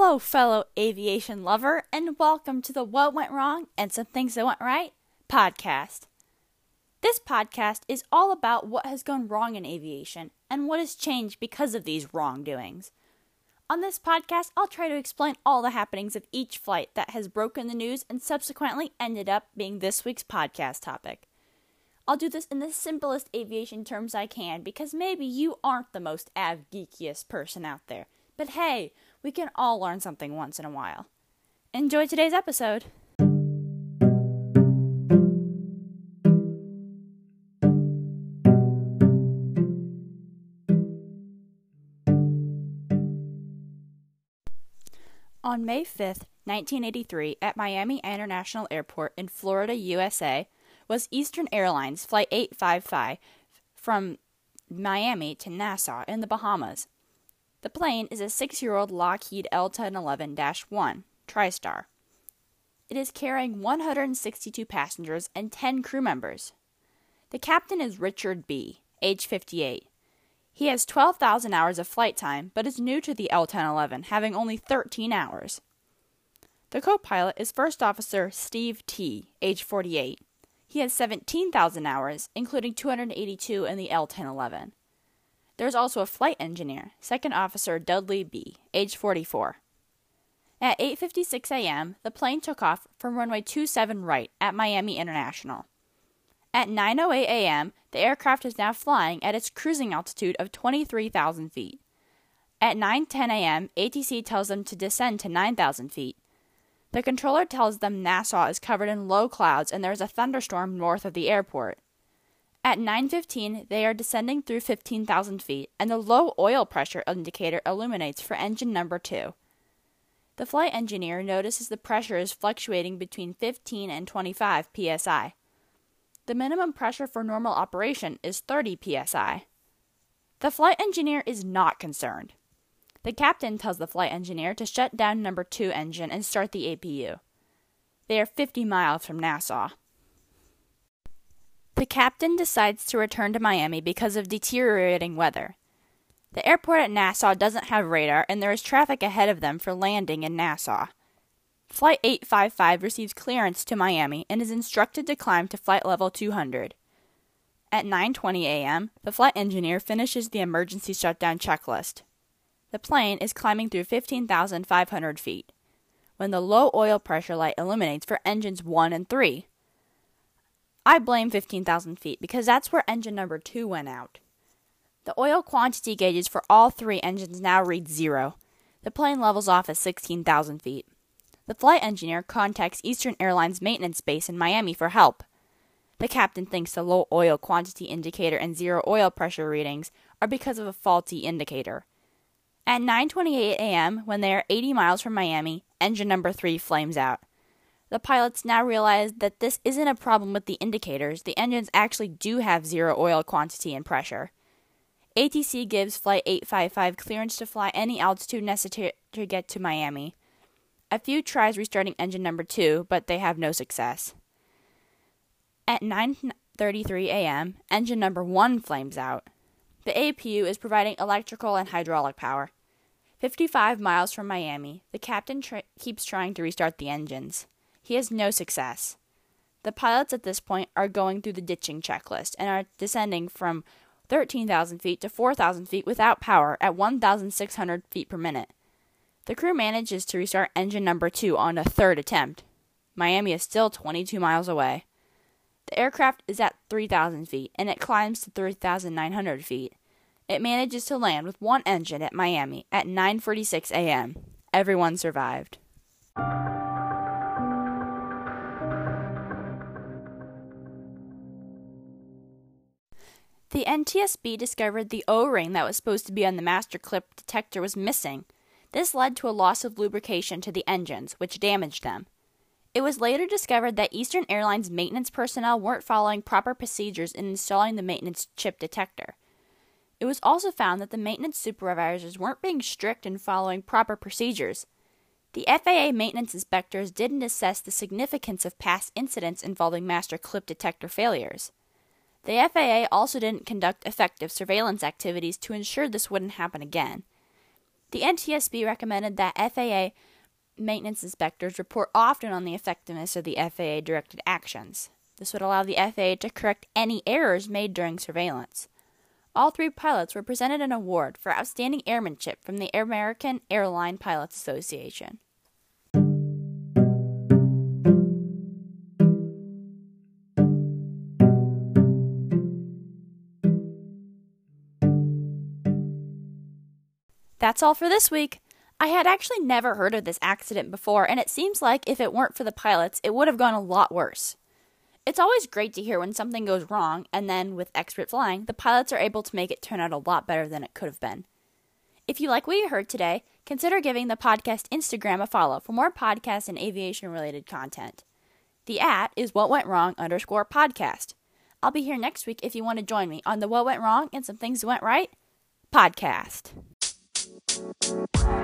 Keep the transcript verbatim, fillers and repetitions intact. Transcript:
Hello, fellow aviation lover, and welcome to the What Went Wrong and Some Things That Went Right podcast. This podcast is all about what has gone wrong in aviation and what has changed because of these wrongdoings. On this podcast, I'll try to explain all the happenings of each flight that has broken the news and subsequently ended up being this week's podcast topic. I'll do this in the simplest aviation terms I can because maybe you aren't the most av-geekiest person out there. But hey, we can all learn something once in a while. Enjoy today's episode. On May fifth, nineteen eighty-three, at Miami International Airport in Florida, U S A, was Eastern Airlines Flight eight five five from Miami to Nassau in the Bahamas. The plane is a six-year-old Lockheed L ten eleven dash one TriStar. It is carrying one hundred sixty-two passengers and ten crew members. The captain is Richard B., age fifty-eight. He has twelve thousand hours of flight time, but is new to the L ten eleven, having only thirteen hours. The co-pilot is First Officer Steve T., age forty-eight. He has seventeen thousand hours, including two hundred eighty-two in the L ten eleven. There is also a flight engineer, Second Officer Dudley B., age forty-four. At eight fifty-six a.m., the plane took off from runway two seven right at Miami International. At nine oh eight a.m., the aircraft is now flying at its cruising altitude of twenty-three thousand feet. At nine ten a.m., A T C tells them to descend to nine thousand feet. The controller tells them Nassau is covered in low clouds and there is a thunderstorm north of the airport. At nine fifteen, they are descending through fifteen thousand feet, and the low oil pressure indicator illuminates for engine number two. The flight engineer notices the pressure is fluctuating between fifteen and twenty-five P S I. The minimum pressure for normal operation is thirty P S I. The flight engineer is not concerned. The captain tells the flight engineer to shut down number two engine and start the A P U. They are fifty miles from Nassau. The captain decides to return to Miami because of deteriorating weather. The airport at Nassau doesn't have radar, and there is traffic ahead of them for landing in Nassau. Flight eight five five receives clearance to Miami and is instructed to climb to flight level two hundred. At nine twenty a.m., the flight engineer finishes the emergency shutdown checklist. The plane is climbing through fifteen thousand five hundred feet, when the low oil pressure light illuminates for engines one and three. I blame fifteen thousand feet because that's where engine number two went out. The oil quantity gauges for all three engines now read zero. The plane levels off at sixteen thousand feet. The flight engineer contacts Eastern Airlines maintenance base in Miami for help. The captain thinks the low oil quantity indicator and zero oil pressure readings are because of a faulty indicator. At nine twenty-eight a.m., when they are eighty miles from Miami, engine number three flames out. The pilots now realize that this isn't a problem with the indicators. The engines actually do have zero oil quantity and pressure. A T C gives Flight eight five five clearance to fly any altitude necessary to get to Miami. A few tries restarting engine number two, but they have no success. At nine thirty-three a.m., engine number one flames out. The A P U is providing electrical and hydraulic power. fifty-five miles from Miami, the captain tra- keeps trying to restart the engines. He has no success. The pilots at this point are going through the ditching checklist and are descending from thirteen thousand feet to four thousand feet without power at one thousand six hundred feet per minute. The crew manages to restart engine number two on a third attempt. Miami is still twenty-two miles away. The aircraft is at three thousand feet and it climbs to three thousand nine hundred feet. It manages to land with one engine at Miami at nine forty-six a.m. Everyone survived. The N T S B discovered the O-ring that was supposed to be on the master clip detector was missing. This led to a loss of lubrication to the engines, which damaged them. It was later discovered that Eastern Airlines maintenance personnel weren't following proper procedures in installing the maintenance chip detector. It was also found that the maintenance supervisors weren't being strict in following proper procedures. The F A A maintenance inspectors didn't assess the significance of past incidents involving master clip detector failures. The F A A also didn't conduct effective surveillance activities to ensure this wouldn't happen again. The N T S B recommended that F A A maintenance inspectors report often on the effectiveness of the F A A-directed actions. This would allow the F A A to correct any errors made during surveillance. All three pilots were presented an award for outstanding airmanship from the American Airline Pilots Association. That's all for this week. I had actually never heard of this accident before, and it seems like if it weren't for the pilots, it would have gone a lot worse. It's always great to hear when something goes wrong, and then, with expert flying, the pilots are able to make it turn out a lot better than it could have been. If you like what you heard today, consider giving the podcast Instagram a follow for more podcast and aviation-related content. The at is what went wrong underscore podcast. I'll be here next week if you want to join me on the What Went Wrong and Some Things Went Right podcast.